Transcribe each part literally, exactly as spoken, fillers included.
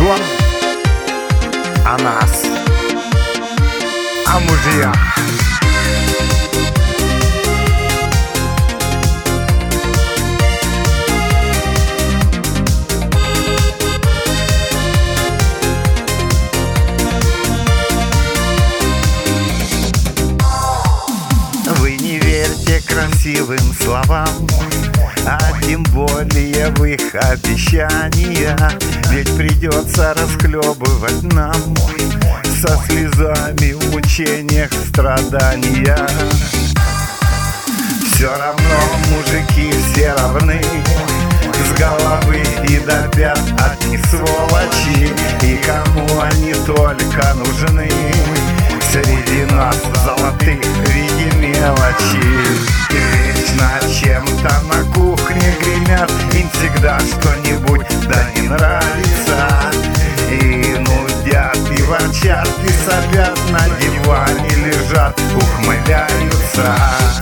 зла, о нас, о мужьях. Вы не верьте красивым словам, а тем более в их обещания. Ведь придется расхлебывать нам со слезами в мучениях страдания. Все равно мужики все равны, с головы и до пят одни сволочи. И кому они только нужны среди нас золотых в виде мелочи? Вечно чем-то на кухне гремят, им всегда что-нибудь да не нравится. И нудят, и ворчат, и сопят, на диване лежат, ухмыляются.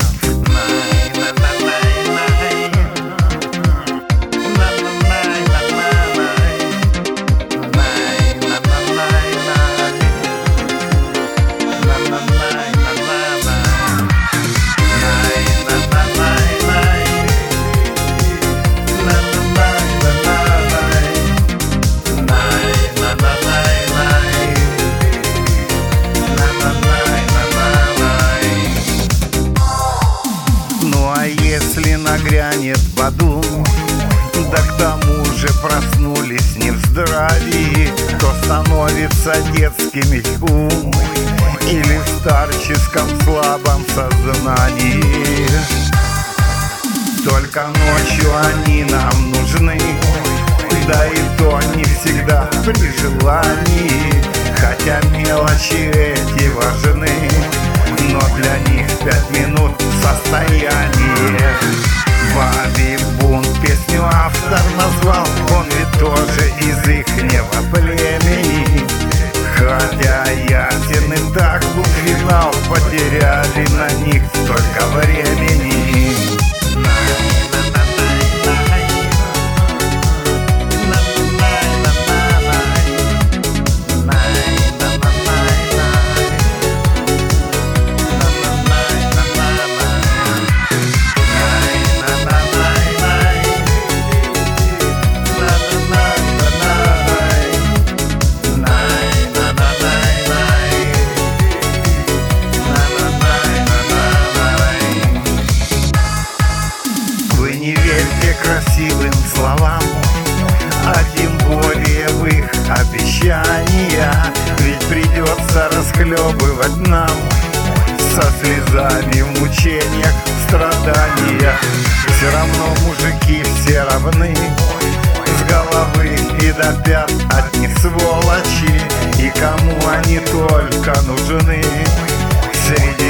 Если нагрянет подум, да к тому же проснулись не в здравии, то становится детскими ум или в старческом слабом сознании. Только ночью они нам нужны, да и то не всегда при желании. Хотя мелочи эти важны, но для них пять минут состояние. Бабий бунт песню автор назвал, он ведь тоже из ихнего племени. Хотя ясен и так был финал, потеряли на них столько времени. Не верьте красивым словам, а тем более в их обещания. Ведь придется расхлебывать нам со слезами в мучениях страдания. Все равно мужики все равны, с головы и до пят одни сволочи. И кому они только нужны среди